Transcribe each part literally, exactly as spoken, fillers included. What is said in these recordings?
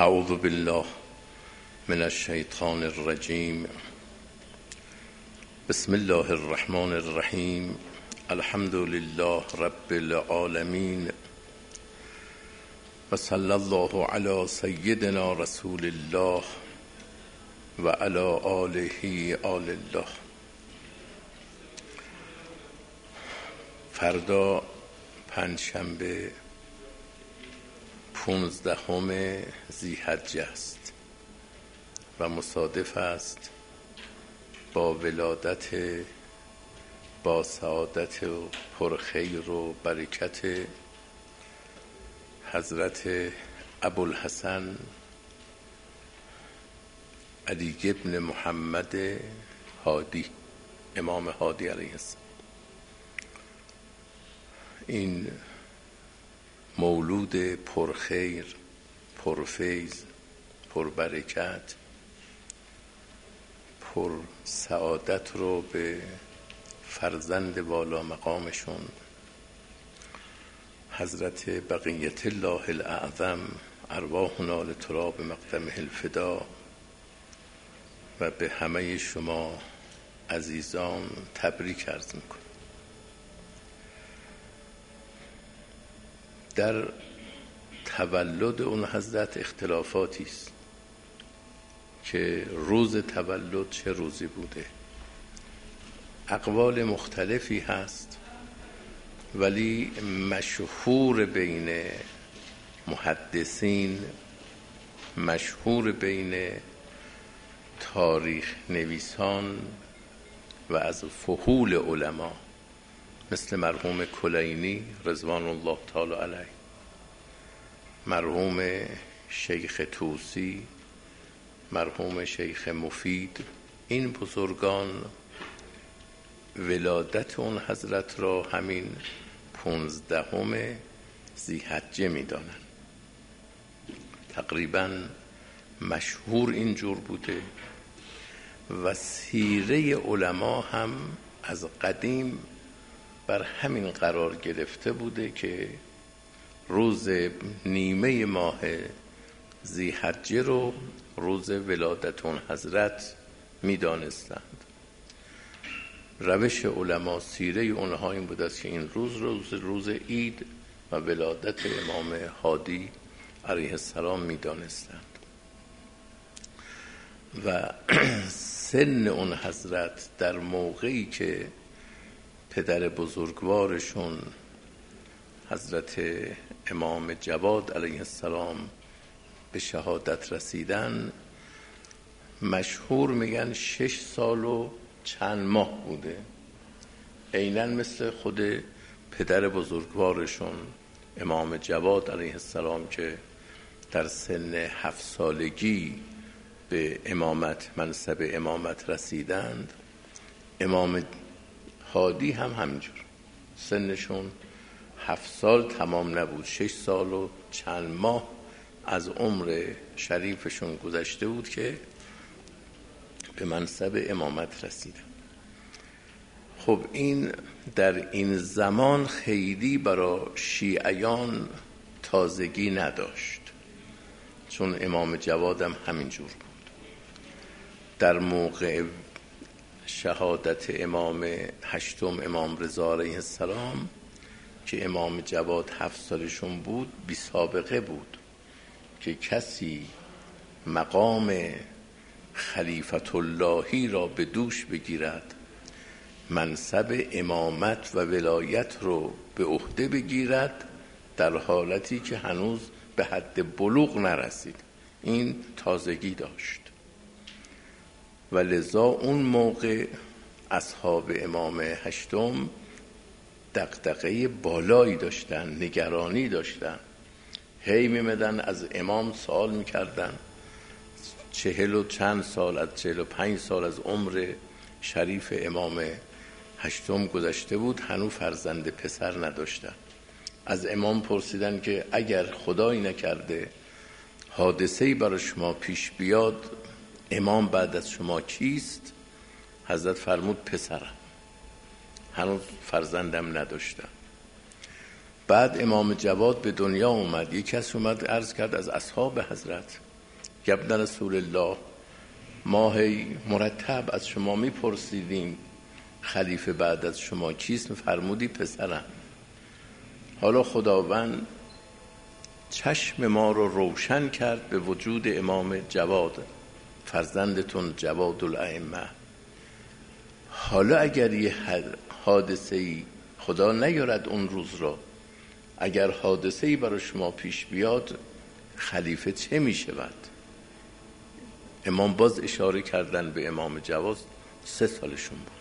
اعوذ بالله من الشیطان الرجیم. بسم الله الرحمن الرحیم. الحمد لله رب العالمین و صلی الله علی سیدنا رسول الله و علی آله آل الله. فردا پنجشنبه پونزدهم ذی‌حجه است و مصادف است با ولادت با سعادت و پرخیر و برکت حضرت ابوالحسن علی ابن محمد هادی، امام هادی علیه السلام. این مولود پرخیر، پرفیض، پربرکت، پر سعادت رو به فرزند والا مقامشون حضرت بقیت الله الاعظم ارواحنا لتراب مقدمه الفدا و به همه شما عزیزان تبریک عرض میکنم. در تولد اون حضرت اختلافاتی است که روز تولد چه روزی بوده. اقوال مختلفی هست ولی مشهور بین محدثین، مشهور بین تاریخ نویسان و از فحول علما مثل مرحوم کلینی رضوان الله تعالی علیه، مرحوم شیخ طوسی، مرحوم شیخ مفید، این بزرگان ولادت اون حضرت را همین پونزدهم ذی‌حجه می دانن. تقریبا مشهور اینجور بوده و سیره علما هم از قدیم بر همین قرار گرفته بوده که روز نیمه ماه ذی‌حجه رو روز ولادت اون حضرت می دانستند. روش علما، سیره اونها این بود است که این روز روز روز عید و ولادت امام هادی علیه السلام می دانستند و سن اون حضرت در موقعی که پدر بزرگوارشون حضرت امام جواد علیه السلام به شهادت رسیدن، مشهور میگن شش سال و چند ماه بوده، عیناً مثل خود پدر بزرگوارشون امام جواد علیه السلام که در سن هفت سالگی به امامت، منصب امامت رسیدند. امام هادی هم همینجور سنشون هفت سال تمام نبود، شش سال و چند ماه از عمر شریفشون گذشته بود که به منصب امامت رسیدن. خب این در این زمان خیلی برای شیعیان تازگی نداشت، چون امام جوادم همینجور بود. در موقع شهادت امام هشتم امام رضا علیه السلام که امام جواد هفت سالشون بود، بی سابقه بود که کسی مقام خلیفت اللهی را به دوش بگیرد، منصب امامت و ولایت رو به عهده بگیرد در حالتی که هنوز به حد بلوغ نرسید. این تازگی داشت و لذا اون موقع اصحاب امام هشتم دغدغه بالایی داشتن، نگرانی داشتن، هی میمدن از امام سوال میکردن. چهل و چند سال از چهل و پنج سال از عمر شریف امام هشتم گذشته بود، هنوز فرزند پسر نداشتن. از امام پرسیدن که اگر خدایی نکرده حادثه‌ای برای شما پیش بیاد، امام بعد از شما کیست؟ حضرت فرمود پسرم، هنوز فرزندم نداشتم. بعد امام جواد به دنیا اومد، یک کس اومد عرض کرد از اصحاب حضرت ابن رسول الله، ما هی مرتب از شما میپرسیدیم خلیفه بعد از شما کیست؟ فرمودی پسرم. حالا خداوند چشم ما رو روشن کرد به وجود امام جواد، فرزندتون جواد الائمه. حالا اگر یه حادثه‌ای، خدا نیارد اون روز را، اگر حادثه‌ای برای شما پیش بیاد خلیفه چه می شود؟ امام باز اشاره کردن به امام جواد، سه سالشون بود.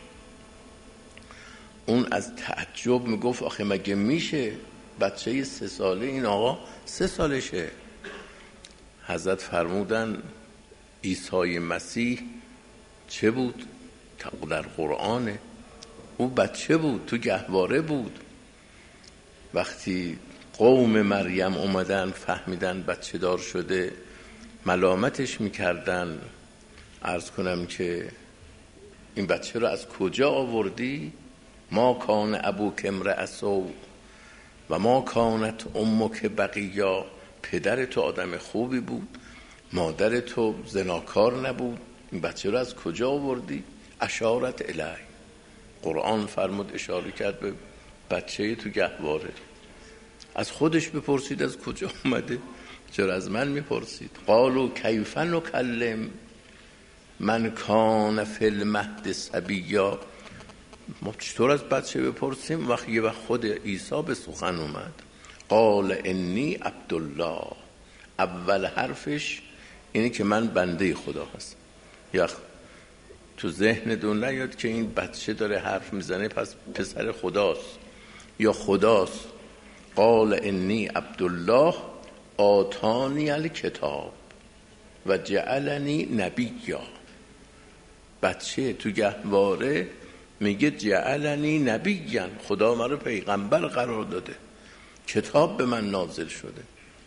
اون از تعجب میگفت آخه مگه میشه بچه سه ساله، این آقا سه سالشه. حضرت فرمودن عیسی مسیح چه بود؟ در قرآنه. او بچه بود، تو گهواره بود. وقتی قوم مریم اومدن فهمیدن بچه دار شده، ملامتش میکردن. عرض کنم که این بچه رو از کجا آوردی؟ ما کان ابوک امرأ سوء و ما کانت امک بغیا. پدر تو آدم خوبی بود، مادر تو زناکار نبود، این بچه رو از کجا آوردی؟ اشارت الی، قرآن فرمود اشاره کرد به بچه تو گهواره. از خودش بپرسید از کجا اومده، چرا از من میپرسید؟ قالوا کیف نکلم من کان فی المهد صبیا. ما چطور از بچه بپرسیم وقتی یه وقت خود عیسی به سخن اومد؟ قال انی عبدالله. اول حرفش اینه که من بنده خدا هستم. یا تو ذهن دون نیاد که این بچه داره حرف میزنه پس پسر خداست یا خداست. قال انی عبدالله آتانی الکتاب و جعلنی نبیا. بچه تو گهواره میگه جعلنی نبیا، خدا من رو پیغمبر قرار داده، کتاب به من نازل شده.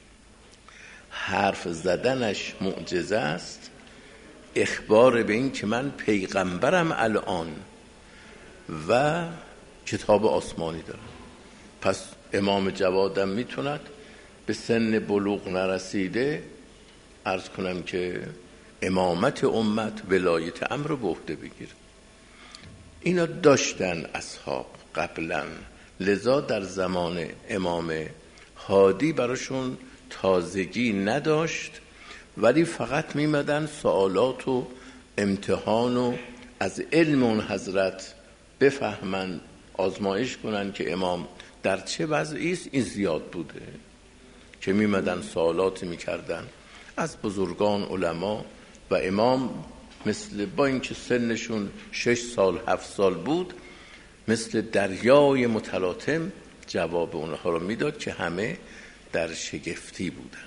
حرف زدنش معجزه است، اخبار به این که من پیغمبرم الان و کتاب آسمانی دارم. پس امام جوادم میتوند به سن بلوغ نرسیده عرض کنم که امامت امت، ولایت امر رو به عهده بگیره. اینا داشتن اصحاب قبلا، لذا در زمان امام هادی براشون تازگی نداشت، ولی فقط میمدن سوالات و امتحان و از علم اون حضرت بفهمن، آزمایش کنن که امام در چه وضعی است. این زیاد بوده که میمدن سوالات میکردن از بزرگان علما و امام، مثل با اینکه سنشون شش سال هفت سال بود، مثل دریای متلاطم جواب اونها رو میداد که همه در شگفتی بودن.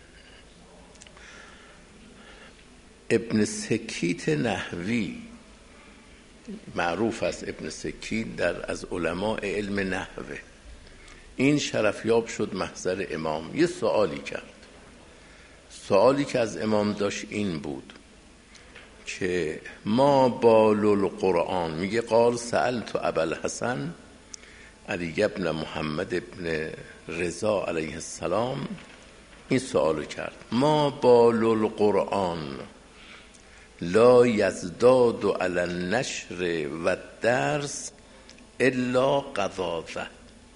ابن سکیت نحوی معروف است، ابن سکیت در از علماء علم نحوه، این شرفیاب شد محضر امام. یه سوالی کرد، سوالی که از امام داشت این بود که ما بال القرآن، میگه قال سألت ابوالحسن علی ابن محمد ابن رضا علیه السلام، این سوالو کرد، ما بال القرآن لا یزداد علی النشر و درس الا قضاضه.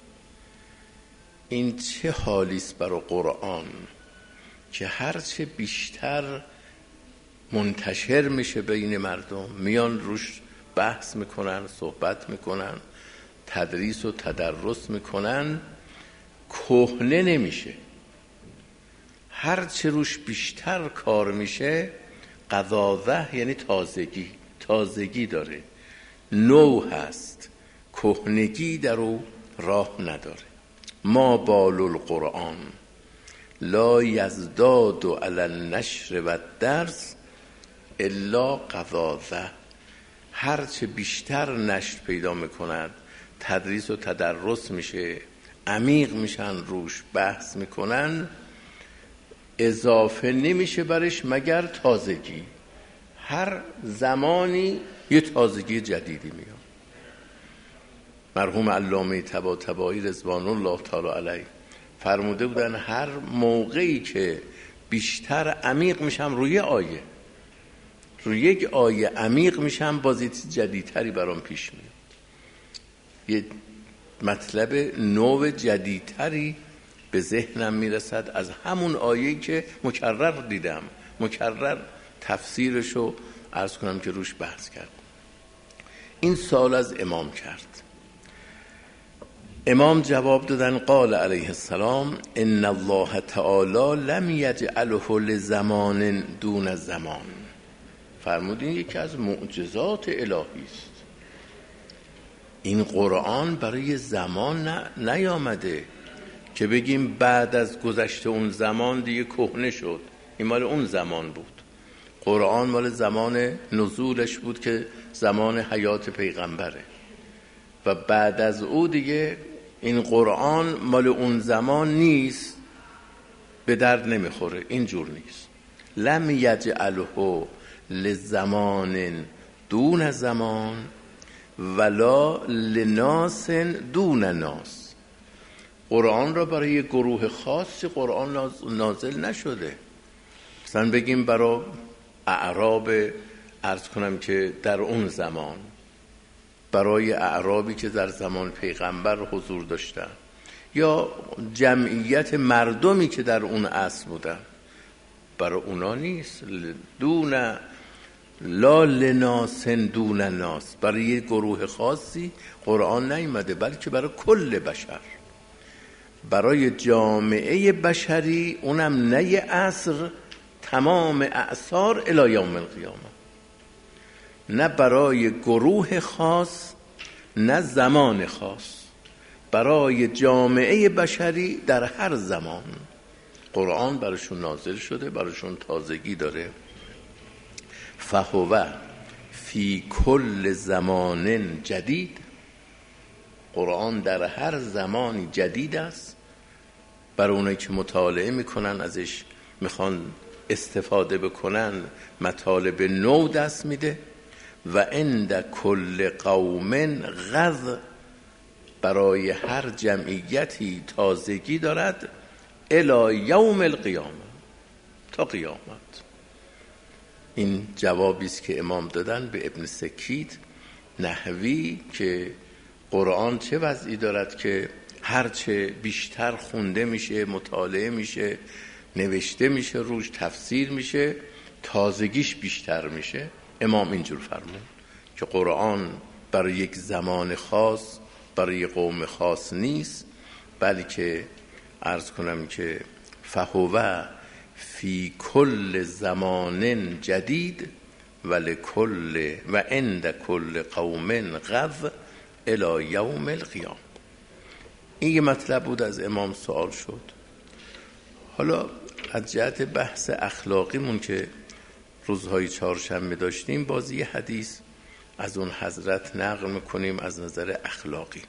این چه حالیست برای قرآن که هرچه بیشتر منتشر میشه بین مردم، میان روش بحث میکنن، صحبت میکنن، تدریس و تدرس میکنن، کهنه نمیشه. هرچه روش بیشتر کار میشه، قضاضه یعنی تازگی، تازگی داره، نو هست، کهنگی در او راه نداره. ما بال القرآن لا یزداد علی النشر و درس الا قضاضه. هرچه بیشتر نشر پیدا میکند، تدریس و تدرس میشه، عمیق میشن روش، بحث میکنن، اضافه نمیشه برش مگر تازگی. هر زمانی یه تازگی جدیدی میاد. مرحوم علامه طباطبایی رضوان الله تعالی علیه فرموده بودن هر موقعی که بیشتر عمیق میشم روی آیه، روی یک آیه عمیق میشم، باز یه چیز جدیدتری برام پیش میاد، یه مطلب نو جدیدتری به ذهنم میرسد از همون آیه‌ای که مکرر دیدم، مکرر تفسیرشو عرض کنم که روش بحث کرد. این سوال از امام کرد. امام جواب دادن قال علیه السلام ان الله تعالی لم یجعله لزمان دون زمان. فرمودین یکی از معجزات الهی است، این قرآن برای زمان نیامده که بگیم بعد از گذشته اون زمان دیگه کهنه شد، این مال اون زمان بود. قرآن مال زمان نزولش بود که زمان حیات پیغمبره و بعد از او دیگه این قرآن مال اون زمان نیست، به درد نمیخوره، اینجور نیست. لم یجعله لزمان دون زمان ولا لناس دون ناس. قرآن را برای یه گروه خاصی قرآن نازل نشده، مثلا بگیم برای اعراب عرض کنم که در اون زمان، برای اعرابی که در زمان پیغمبر حضور داشتن، یا جمعیت مردمی که در اون عصر بودن، برای اونا نیست. دون لا لناس دون ناس، برای یه گروه خاصی قرآن نیامده، بلکه برای کل بشر، برای جامعه بشری، اونم نه یه عصر، تمام اعصار الی یوم القیامه، نه برای گروه خاص نه زمان خاص، برای جامعه بشری در هر زمان قرآن براشون نازل شده، براشون تازگی داره. فهو فی کل زمان جدید، قرآن در هر زمانی جدید است، برای اونایی که مطالعه میکنن ازش، میخوان استفاده بکنن، مطالب نو دست میده. و عند کل قوم غض، برای هر جمعیتی تازگی دارد، الی یوم القیامه، تا قیامت. این جوابی است که امام دادن به ابن سکیت نحوی که قرآن چه وضعی دارد که هرچه بیشتر خونده میشه، مطالعه میشه، نوشته میشه، روش تفسیر میشه، تازگیش بیشتر میشه. امام اینجور فرمود که قرآن برای یک زمان خاص، برای یک قوم خاص نیست، بلکه عرض کنم که فهو فی کل زمان جدید و لکل و عند کل قوم غض الی یوم القیامه. این یه مطلب بود، از امام سوال شد. حالا از جهت بحث اخلاقیمون که روزهای چهارشنبه داشتیم، باز یه حدیث از اون حضرت نقل میکنیم از نظر اخلاقی.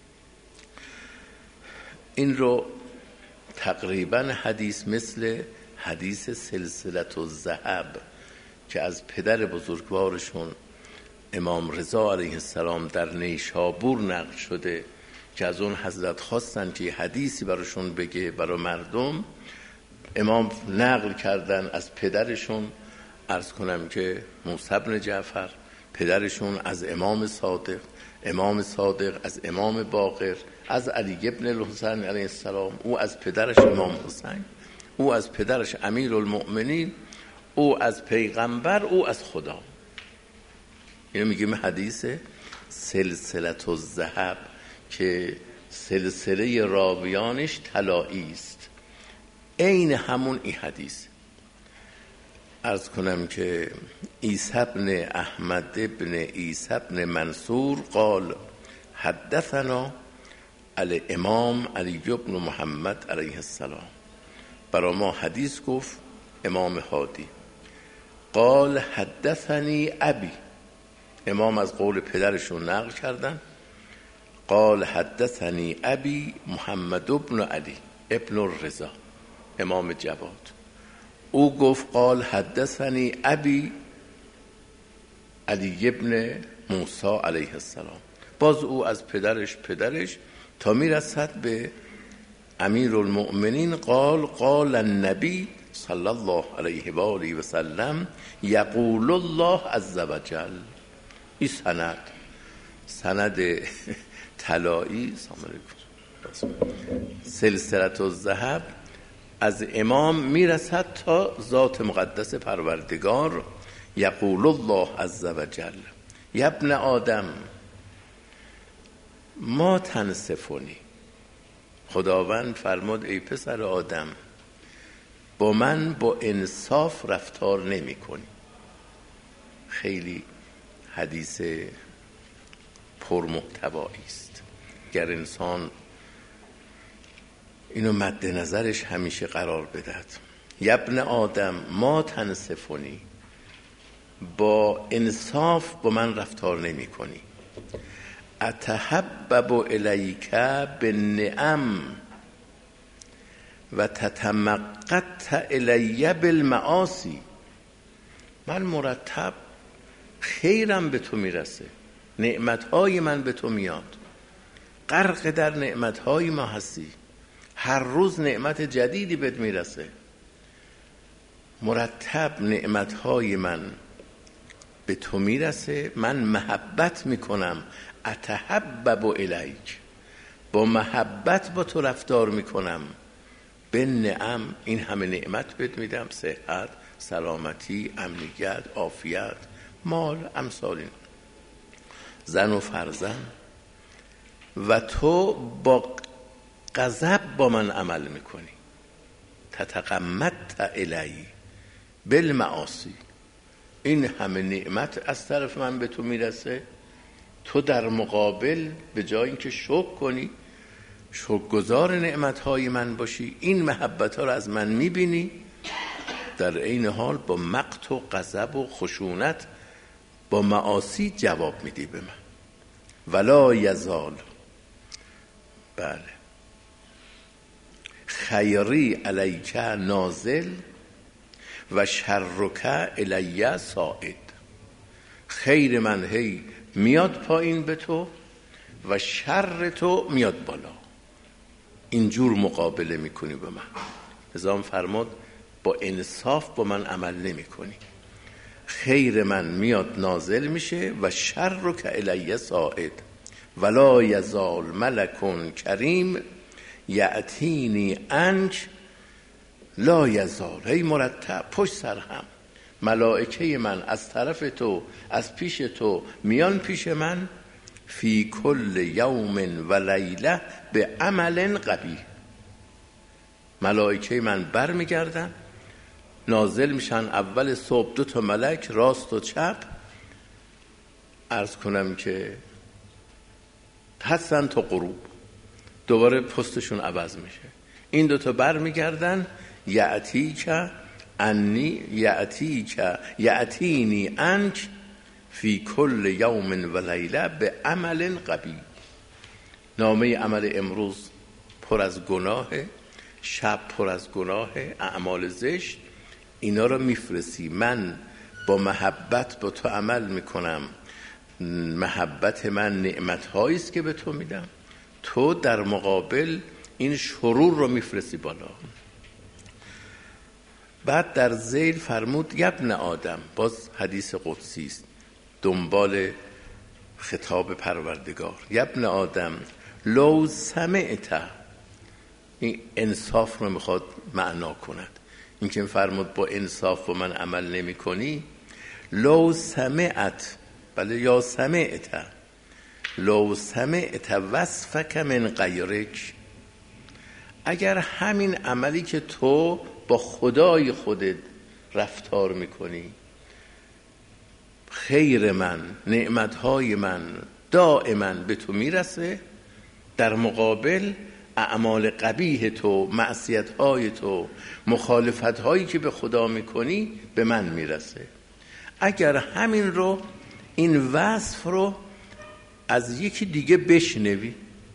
این رو تقریبا حدیث مثل حدیث سلسلة الذهب که از پدر بزرگوارشون امام رضا علیه السلام در نیشابور نقل شده، که از اون حضرت خواستن که حدیثی براشون بگه برای مردم، امام نقل کردن از پدرشون، عرض کنم که موسی بن جعفر، پدرشون از امام صادق، امام صادق از امام باقر، از علی ابن الحسین علیه السلام، او از پدرش امام حسین، او از پدرش امیر المؤمنین، او از پیغمبر، او از خدا. اینو میگیم حدیث سلسلة الذهب که سلسله راویانش طلایی است. عین همون این حدیث. عرض کنم که عیسی بن احمد بن عیسی بن منصور قال حدثنا الامام علی بن محمد علیه السلام، برای ما حدیث گفت امام هادی. قال حدثنی ابی، امام از قول پدرشون نقل کردن. قال حدثنی ابی محمد بن علی ابن الرضا، امام جواد، او گفت قال حدثنی ابی علی ابن موسی علیه السلام، باز او از پدرش پدرش تا میرسد به امیر المؤمنین. قال قال النبی صلی الله علیه و آله و سلم یقول الله عز وجل. این سند سند طلایی سلسله الذهب از امام میرسد تا ذات مقدس پروردگار. یقول الله عز وجل یا ابن آدم ما تنصفونی. خداوند فرمود ای پسر آدم با من با انصاف رفتار نمی کنی. خیلی حدیث پرمحتوایی است. گر انسان اینو مد نظرش همیشه قرار بدهد. یا ابن آدم ما تنصفونی، با انصاف با من رفتار نمی کنی. اتحبب الیک بالنعم و تتمقت الی بالمعاصی. من مرتب خیرم به تو میرسه، نعمتهای من به تو میاد، غرق در نعمتهای ما هستی، هر روز نعمت جدیدی بهت میرسه، مرتب نعمتهای من به تو میرسه، من محبت میکنم. اتحبب الیک، با محبت با تو رفتار میکنم. به نعم، این همه نعمت بهت میدم، صحت، سلامتی، امنیت، عافیت، مال، امثال این، زن و فرزند، و تو با غضب با من عمل میکنی. تتقمت الی بالمعاصی. این همه نعمت از طرف من به تو میرسه، تو در مقابل به جای اینکه شکر کنی، شکرگزار نعمتهای من باشی، این محبت ها رو از من میبینی، در عین حال با مقت و غضب و خشونت با معاصی جواب میدی به من. ولا یزال، بله، خیری علیک نازل و شرک الی صاعد. خیر من هی میاد پایین به تو و شر تو میاد بالا. اینجور مقابله میکنی با من. نظام فرمود با انصاف با من عمل نمی کنی. خیر من میاد نازل میشه و شر که الی صاعد. ولا یزال ملک کریم یأتینی انک لا یزال. هی مرتب پشت سر هم ملائکه من از طرف تو، از پیش تو میان پیش من، فی کل یوم و لیله به عمل قبیح. ملائکه من بر میگردن، نازل میشن اول صبح، دو تا ملک راست و چپ، عرض کنم که حسن تا غروب، دوباره پستشون عوض میشه. این دو تا بر میگردن، یعتی که انی یعتی که یعتینی انک فی کل یوم و لیله به عمل قبیح. نامه عمل امروز پر از گناه، شب پر از گناه، اعمال زشت، اینا رو میفرستی. من با محبت با تو عمل میکنم، محبت من نعمت هایی است که به تو میدم، تو در مقابل این شرور رو میفرستی بالا. بعد در ذیل فرمود یا ابن آدم، باز حدیث قدسی است دنبال خطاب پروردگار. یا ابن آدم لو سمعت، این انصاف رو میخواد معنا کند. این که فرمود با انصاف با من عمل نمی کنی. لو سمعت، بله، یا سمعت، لو سمعت وصفک من غیرک، اگر همین عملی که تو با خدای خودت رفتار میکنی، خیر من، نعمتهای من دائما به تو میرسه، در مقابل اعمال قبیح تو، معصیتهای تو، مخالفتهایی که به خدا میکنی به من میرسه. اگر همین رو، این وصف رو از یکی دیگه بشنوی،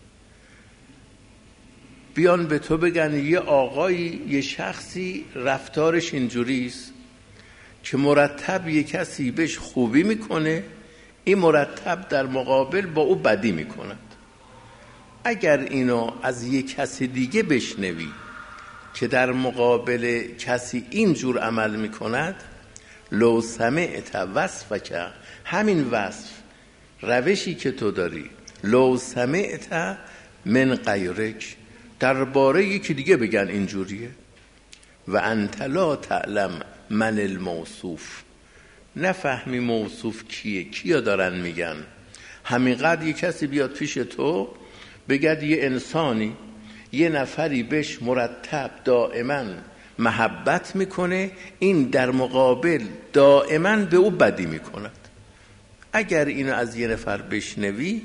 بیان به تو بگن یه آقایی، یه شخصی رفتارش اینجوریست که مرتب یه کسی بهش خوبی میکنه، این مرتب در مقابل با او بدی میکند. اگر اینو از یه کسی دیگه بشنوی که در مقابل کسی اینجور عمل میکند، لو سمعت وصفک، همین وصف روشی که تو داری، لو سمعت من غیرک، درباره یکی دیگه بگن اینجوریه، و انت لا تعلم من الموصوف، نفهمی موصوف کیه، کیا دارن میگن. همینقدر یه کسی بیاد پیش تو بگد یه انسانی، یه نفری بهش مرتب دائما محبت میکنه، این در مقابل دائما به او بدی میکند. اگر اینو از یه نفر بشنوی،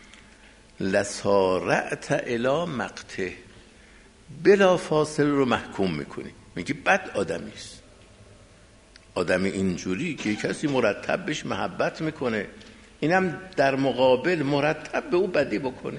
لسارعت الی مقته، بلا فاصله رو محکوم میکنی، میگی بد آدمیست. آدمی اینجوری که کسی مرتب بهش محبت میکنه، اینم در مقابل مرتب به او بدی بکنه،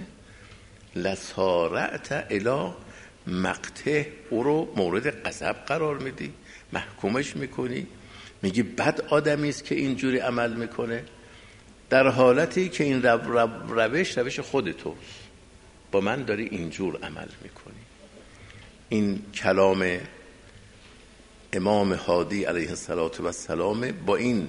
لسارعت الی مقته، او رو مورد غضب قرار میدی، محکومش میکنی، میگی بد آدمیست که اینجوری عمل میکنه، در حالتی که این رو رو روش روش خودتوست، با من داری اینجور عمل میکنی. این کلام امام هادی علیه السلام با این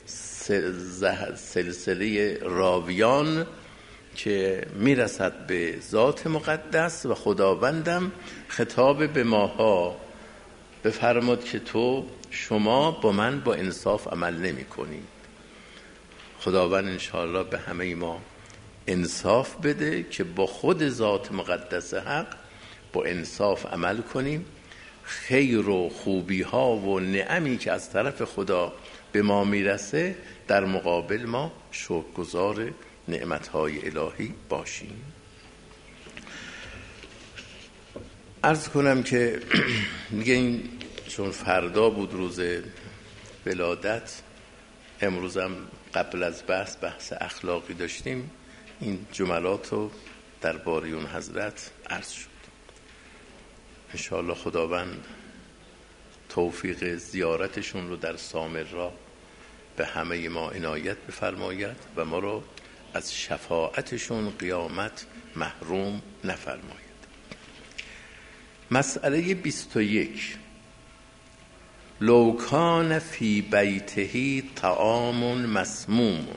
سلسله راویان که میرسد به ذات مقدس و خداوندم، خطاب به ماها بفرماد که تو شما با من با انصاف عمل نمی کنی. خداوند انشاءالله به همه ما انصاف بده که با خود ذات مقدس حق با انصاف عمل کنیم. خیر و خوبی ها و نعمی که از طرف خدا به ما میرسه، در مقابل ما شکرگزار نعمت های الهی باشیم. عرض کنم که میگه این چون فردا بود روز ولادت، امروزم قبل از بحث بحث اخلاقی داشتیم، این جملات رو در باره اون حضرت عرض شد. انشاءالله خداوند توفیق زیارتشون رو در سامرا به همه ما عنایت بفرماید و ما رو از شفاعتشون قیامت محروم نفرماید. مسئله بیست و یک، لو کان فی بیته طعام مسموم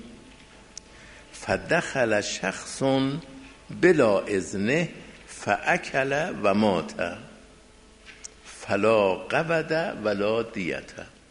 فدخل شخص بلا اذنه فاکل و مات فلا قبض ولا دیت.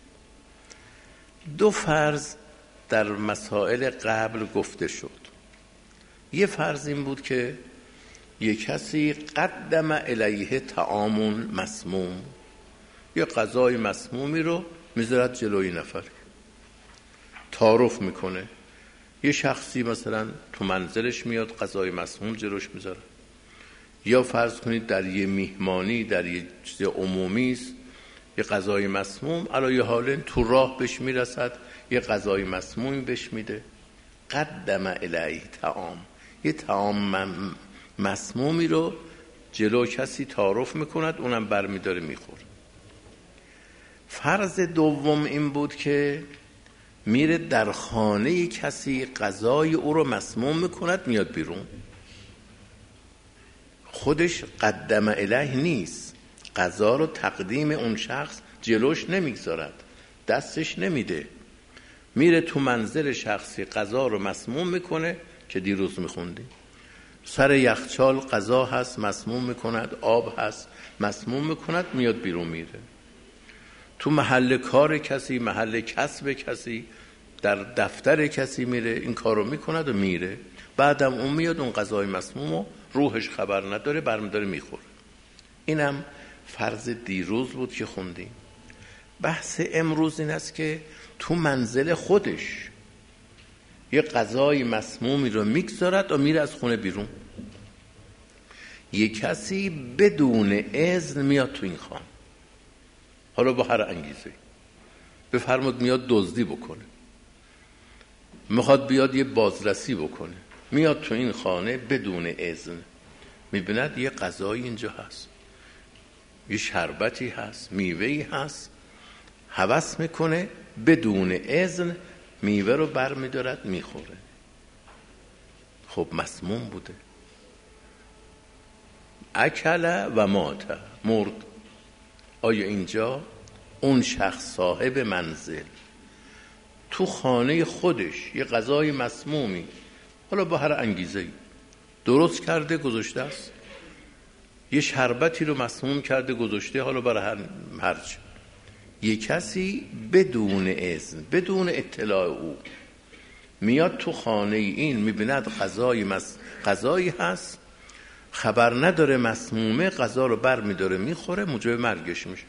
دو فرض در مسائل قبل گفته شد. یه فرض این بود که یک کسی قدم الیه طعام مسموم، یه غذای مسمومی رو میذارد جلوی نفر، تعارف میکنه. یه شخصی مثلا تو منزلش میاد غذای مسموم جلوش میذاره، یا فرض کنید در یه میهمانی در یه چیز عمومی است، یه غذای مسموم علی حال تو راه بهش میرسد، یه غذای مسمومی بهش میده. قدم الیه طعام، یه طعام مسمومی رو جلو کسی تعارف میکند، اونم برمیداره میخوره. فرض دوم این بود که میره در خانه کسی غذای او رو مسموم میکند، میاد بیرون، خودش قدم الیه نیست، غذا رو تقدیم اون شخص جلوش نمیگذارد، دستش نمیده، میره تو منزل شخصی غذا رو مسموم میکنه که دیروز میخوندیم. سر یخچال غذا هست مسموم میکند، آب هست مسموم میکند، میاد بیرون میره. تو محل کار کسی، محل کسب کسی، در دفتر کسی میره این کارو میکند و میره. بعدم اون میاد اون غذای مسمومو روحش خبر نداره برمیداره میخوره. اینم فرض دیروز بود که خوندیم. بحث امروز این است که تو منزل خودش یه غذای مسمومی رو میگذارد و میره از خونه بیرون. یه کسی بدون اذن میاد تو این خانه، حالا با هر انگیزه، بفرمود میاد دزدی بکنه، میخواد بیاد یه بازرسی بکنه، میاد تو این خانه بدون اذن، میبیند یه غذایی اینجا هست، یه شربتی هست، میوهی هست، هوس میکنه، بدون اذن میوه رو بر میدارد میخوره. خب مسموم بوده، اکل و مات، مرد. آیا اینجا اون شخص صاحب منزل تو خانه خودش یه غذای مسمومی، حالا با هر انگیزه‌ای درست کرده گذاشته است، یه شربتی رو مسموم کرده گذاشته، حالا برای هر هرچه، یه کسی بدون اذن بدون اطلاع او میاد تو خانه این، میبیند غذای مس... غذایی هست، خبر نداره مسمومه، غذا رو بر میداره میخوره، موجب مرگش میشه.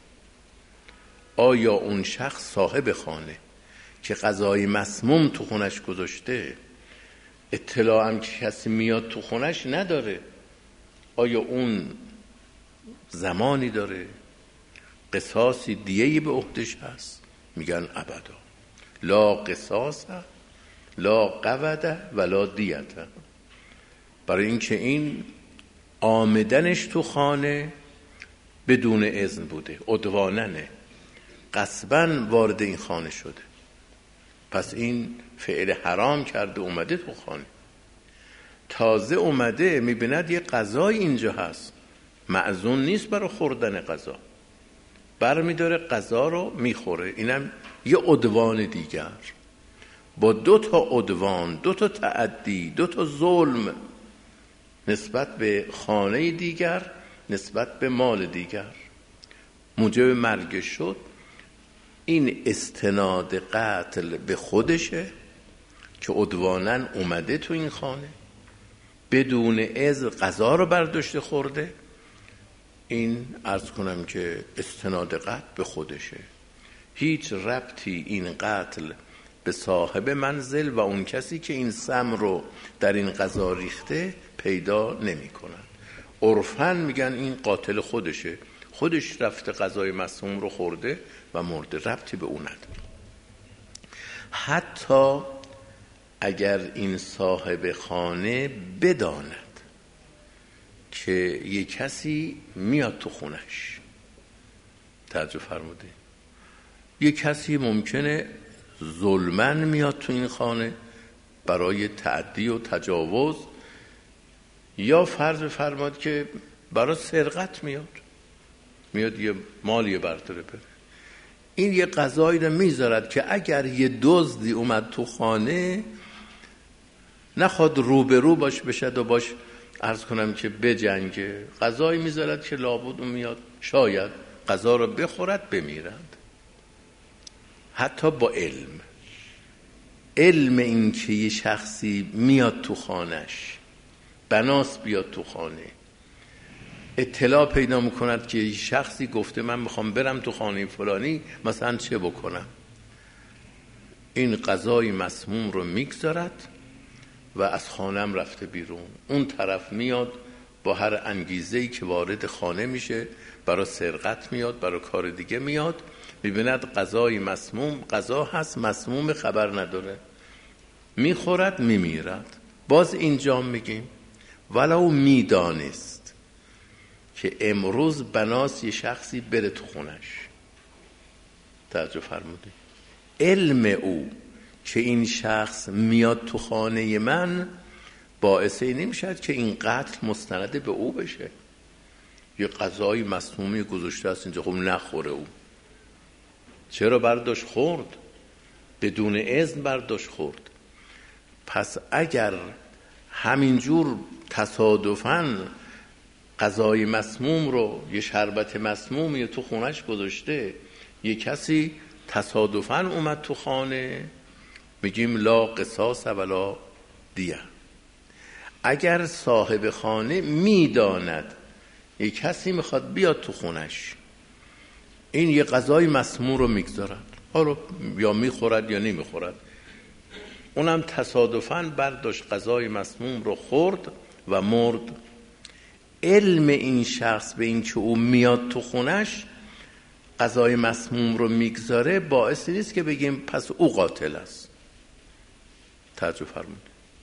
آیا اون شخص صاحب خانه که غذای مسموم تو خونش گذاشته، اطلاع هم که کسی میاد تو خونش نداره، آیا اون زمانی داره، قصاصی دیهی به عهدش هست؟ میگن ابدا، لا قصاص لا قود ولا دیت. برای اینکه این آمدنش تو خانه بدون اذن بوده، عدواننه، غصباً وارد این خانه شده، پس این فعل حرام کرده، اومده تو خانه، تازه اومده میبیند یه غذای اینجا هست، معزون نیست برای خوردن غذا، بر میداره غذا رو میخوره، اینم یه عدوان دیگر، با دو تا عدوان، دو تا تعدی، دو تا ظلم نسبت به خانه دیگر، نسبت به مال دیگر، موجب مرگ شد. این استناد قتل به خودشه که عدواناً اومده تو این خانه، بدون اذن غذا رو برداشته خورده، این عرض کنم که استناد قتل به خودشه، هیچ ربطی این قتل به صاحب منزل و اون کسی که این سم رو در این غذا ریخته پیدا نمی کنن. عرفاً میگن این قاتل خودشه، خودش رفته غذای مسموم رو خورده و مرده، ربطی به اون نداره. حتی اگر این صاحب خانه بداند که یک کسی میاد تو خونش، توجه فرموده، یک کسی ممکنه ظلماً میاد تو این خانه برای تعدی و تجاوز، یا فرض فرماد که برای سرقت میاد، میاد یه مالی برداره بره، این یه غذایی رو میذارد که اگر یه دزدی اومد تو خانه نخواد روبرو باش بشد و باش عرض کنم که بجنگه، غذایی میذارد که لابد اون میاد شاید غذا رو بخورد بمیرد. حتی با علم علم این که یه شخصی میاد تو خانش، بناس بیاد تو خانه، اطلاع پیدا میکند که یه شخصی گفته من میخوام برم تو خانه فلانی، مثلا چه بکنم، این غذای مسموم رو میگذارد و از خانم رفته بیرون، اون طرف میاد با هر انگیزه‌ای که وارد خانه میشه، برای سرقت میاد، برای کار دیگه میاد، میبیند غذای مسموم، غذا هست مسموم، خبر نداره، میخورد میمیرد. باز اینجا میگیم ولو میدانست که امروز بناس یه شخصی بره تو خونش، توجه فرمودی، علم او که این شخص میاد تو خانه من باعثی نمیشد که این قتل مستند به او بشه، یه غذای مسمومی گذاشته است اینجا، خب نخوره او، چرا برداشت خورد؟ بدون اذن برداشت خورد. پس اگر همینجور تصادفاً غذای مسموم رو، یه شربت مسمومی تو خونش گذاشته، یه کسی تصادفاً اومد تو خانه، میگیم لا قصاص ولا دیه. اگر صاحب خانه میداند یه کسی میخواد بیاد تو خونش، این یه غذای مسموم رو میگذارد، حالا یا میخورد یا نمیخورد، اونم تصادفاً برداشت غذای مسموم رو خورد و مرد، علم این شخص به این که او میاد تو خونش غذای مسموم رو میگذاره باعث نیست که بگیم پس او قاتل است. توجه فرمود،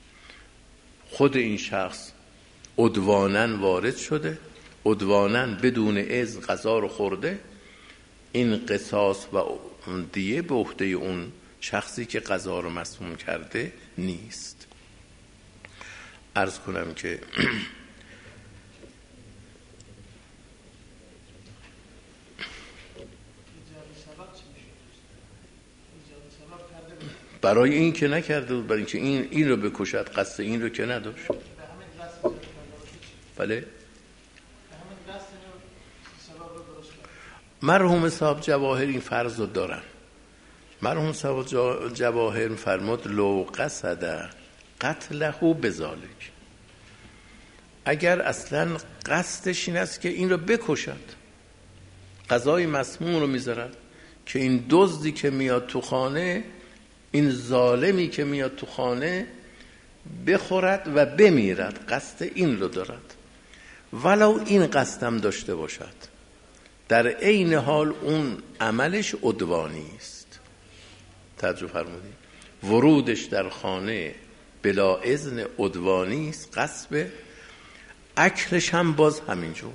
خود این شخص عدواناً وارد شده، عدواناً بدون اذن غذا رو خورده، این قصاص و دیه به عهده اون شخصی که غذا رو مسموم کرده نیست. عرض کنم که برای این که نکرده بود، برای اینکه این این رو بکشد، قصد این رو که نداشت. بله مرحوم صاحب جواهر این فرض رو دارن. مرحوم صاحب جواهر فرمود لو قصد قتله بذالک، اگر اصلا قصدش این است که این رو بکشد، غذای مسموم رو میذارد که این دزدی که میاد تو خانه، این ظالمی که میاد تو خانه بخورد و بمیرد، قصد این رو دارد. ولو این قصدم داشته باشد، در عین حال اون عملش عدوانی است. توجه فرمودید؟ ورودش در خانه بلا اذن عدوانی است، غصب. اکلش هم باز همینجور.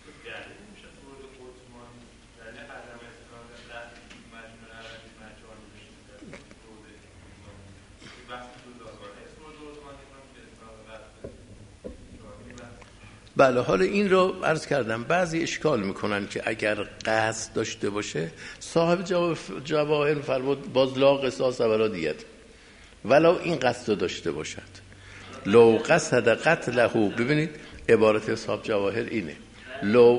بله حالا این رو عرض کردم، بعضی اشکال میکنن که اگر قصد داشته باشه، صاحب جواهر فرمود باز لا قصاص ولا دیت، ولو این قصد داشته باشد. لو قصد قتله، ببینید عبارت صاحب جواهر اینه، لو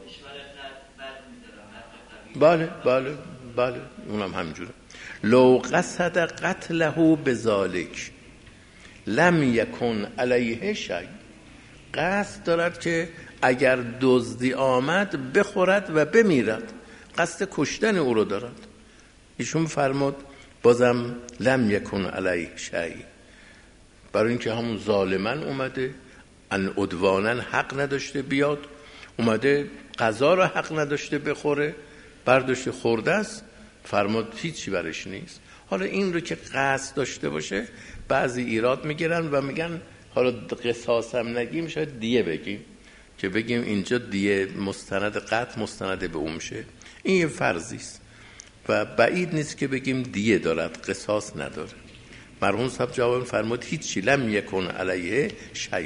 بله بله بله اونم همینجوره، لو قصد قتله بذالک لم یکن علیه شیء، قصد دارد که اگر دزدی آمد بخورد و بمیرد، قصد کشتن او رو دارد. ایشون فرمود بازم لم یکن علیه شیء، برای اینکه همون ظالمن اومده، ان عدوانا حق نداشته بیاد، اومده غذا رو حق نداشته بخوره، برداشته خورده است، فرمود هیچی برش نیست. حالا این رو که قصد داشته باشه بعضی ایراد میگیرن و میگن حالا قصاص هم نگیم، شاید دیه بگیم، که بگیم اینجا دیه مستند قتل مستند به اون شه. این یه فرضی است و بعید نیست که بگیم دیه دارد قصاص نداره. مرحوم صاحب جواب فرمود هیچی، لم یکن علیه شیء.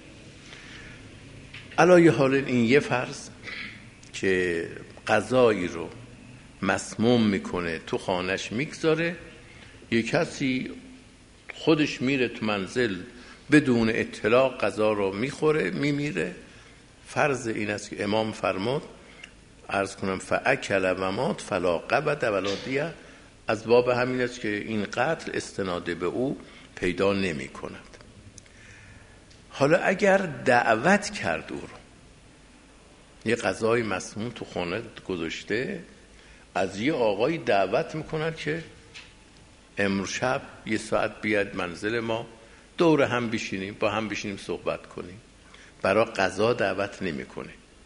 علای حال این یه فرض که غذایی رو مسموم میکنه تو خانش میگذاره، یه کسی خودش میره تو منزل بدون اطلاع غذا رو میخوره میمیره، فرض این است که امام فرمود عرض کنم فاکل و مات فلا قبض ولا دیه، از باب همین است که این قتل استناده به او پیدا نمی کند. حالا اگر دعوت کرد او رو، یه غذای مسموم تو خانه گذاشته، از یه آقای دعوت میکنند که امروز شب یه ساعت بیاد منزل ما، دور هم بشینیم، با هم بشینیم صحبت کنیم، برای غذا دعوت نمیکنه،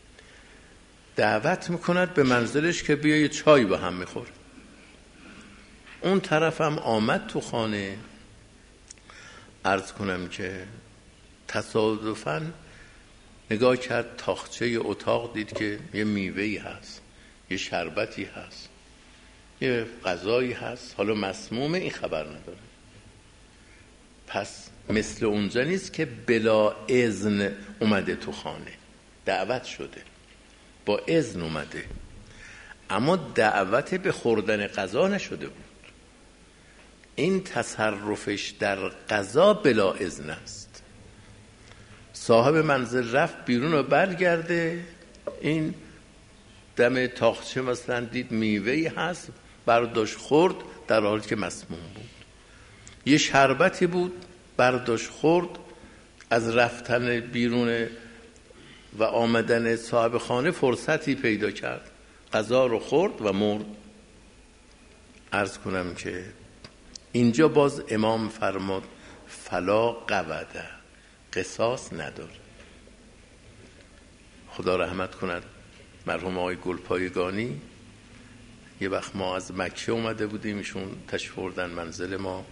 دعوت میکند به منزلش که بیا یه چای با هم میخور. اون طرف هم آمد تو خانه، عرض کنم که تصادفاً نگاه کرد تاقچه اتاق، دید که یه میوه‌ای هست، یه شربتی هست، یه غذایی هست، حالا مسمومه، این خبر نداره. پس مثل اونجا نیست که بلا اذن اومده تو خانه، دعوت شده، با اذن اومده، اما دعوت به خوردن غذا نشده بود. این تصرفش در غذا بلا اذن است. صاحب منزل رفت بیرون و برگرده، این دم تاقچه مثلا دید میوه‌ای هست، برداشت خورد، در حالی که مسموم بود. یه شربتی بود، برداشت خورد، از رفتن بیرون و آمدن صاحب خانه فرصتی پیدا کرد، غذا رو خورد و مرد. عرض کنم که اینجا باز امام فرمود فلا قبض، قصاص نداره. خدا رحمت کند مرحوم آقای گلپایگانی، یه وقت ما از مکه اومده بودیم، ایشون تشریف بردن منزل ما،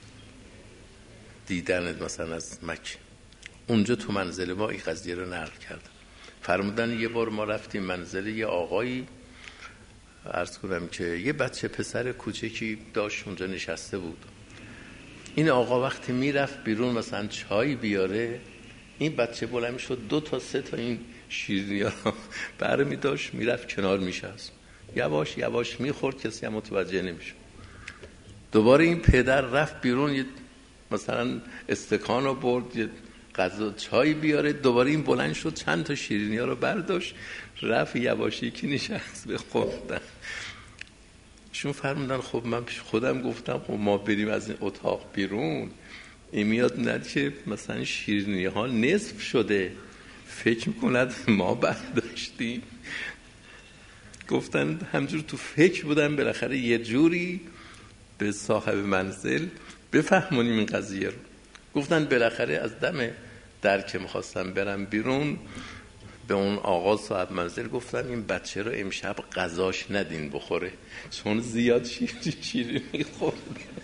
دیدن مثلا از مکه، اونجا تو منزل ما این قضیه رو نقل کردن. فرمودن یه بار ما رفتیم منزل یه آقایی، عرض کنم که یه بچه پسر کوچکی داشت اونجا نشسته بود. این آقا وقتی میرفت بیرون مثلا چای بیاره، این بچه بلند میشد دو تا سه تا این شیرینی‌ها برمی داشت میرفت کنار میشست، یواش یواش میخورد، کسی هم متوجه نمیشد. دوباره این پدر رفت بیرون، یه مثلا استکان رو برد، یه غذا چای بیاره، دوباره این بلند شد چند تا شیرینی ها رو برداشت رفت یواشی که نشست به خوردن. شون فرمودن خب من خودم گفتم خب ما بریم از این اتاق بیرون، این میاد نه که مثلا شیرینی ها نصف شده، فکر میکند ما برداشتیم. گفتن همجور تو فکر بودن بالاخره یه جوری به صاحب منزل بفهمونیم این قضیه رو. گفتن بالاخره از دم در که میخواستم برم بیرون به اون آقا صاحب منزل گفتم این بچه رو امشب غذاش ندین بخوره چون زیاد شیرینی شیرینی خورده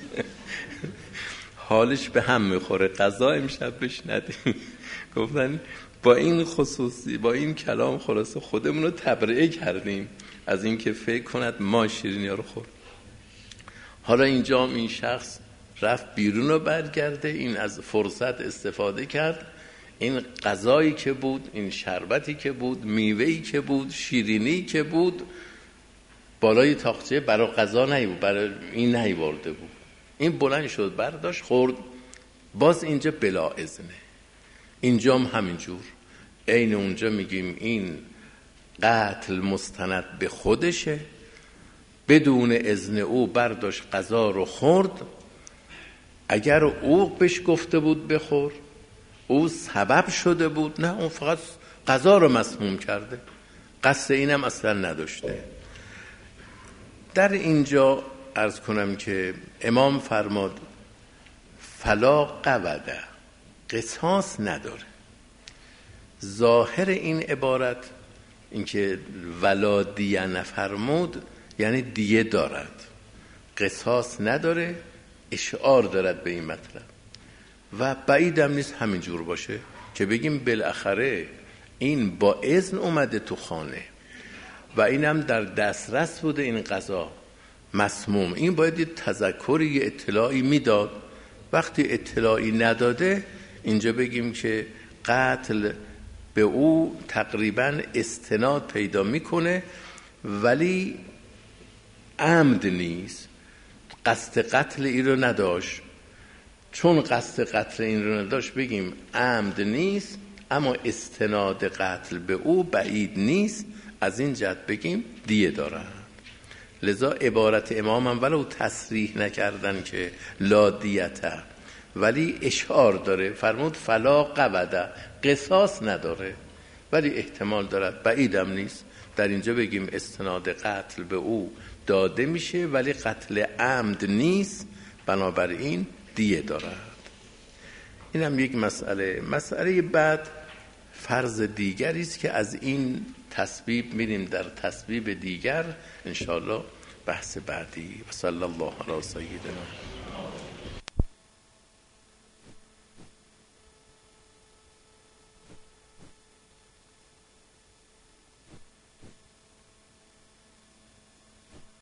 حالش به هم میخوره، غذا امشب بهش ندین. گفتن با این خصوصی با این کلام خلاصه خودمون رو تبرئه کردیم از این که فکر کند ما شیرینی ها رو خورد. حالا اینجا این شخص رفت بیرون و برگرده، این از فرصت استفاده کرد، این غذایی که بود، این شربتی که بود، میوهی که بود، شیرینی که بود بالای تاقچه برای غذا نیبود، برای این نیورده بود. این بلند شد برداشت خورد. باز اینجا بلا اذنه، اینجا هم همینجور عین اونجا میگیم این قتل مستند به خودشه، بدون اذن او برداشت غذا رو خورد. اگر او بهش گفته بود بخور، او سبب شده بود، نه اون فقط غذا رو مسموم کرده، قصد اینم اصلا نداشته. در اینجا عرض کنم که امام فرماد فلا قوده، قصاص نداره. ظاهر این عبارت اینکه ولا دیه نفرمود یعنی دیه دارد، قصاص نداره، اشعار دارد به این مطلب. و بعیدم نیست همین جور باشه که بگیم بالاخره این با اذن اومده تو خانه و اینم در دسترس بوده این غذا مسموم، این باید یه تذکری یه اطلاعی میداد. وقتی اطلاعی نداده اینجا بگیم که قتل به او تقریبا استناد پیدا میکنه ولی عمد نیست، قصد قتل این رو نداشت. چون قصد قتل این رو نداشت بگیم عمد نیست، اما استناد قتل به او بعید نیست، از این جهت بگیم دیه دارن. لذا عبارت امام هم ولو تصریح نکردن که لا دیته ولی اشعار داره، فرمود فلا قوده، قصاص نداره ولی احتمال دارد، بعیدم نیست در اینجا بگیم استناد قتل به او داده میشه ولی قتل عمد نیست، بنابراین دیه دارد. این هم یک مسئله. مسئله بعد فرض دیگری است که از این تسبیب میریم در تسبیب دیگر انشاءالله بحث بعدی. و صلی الله علی سیدنا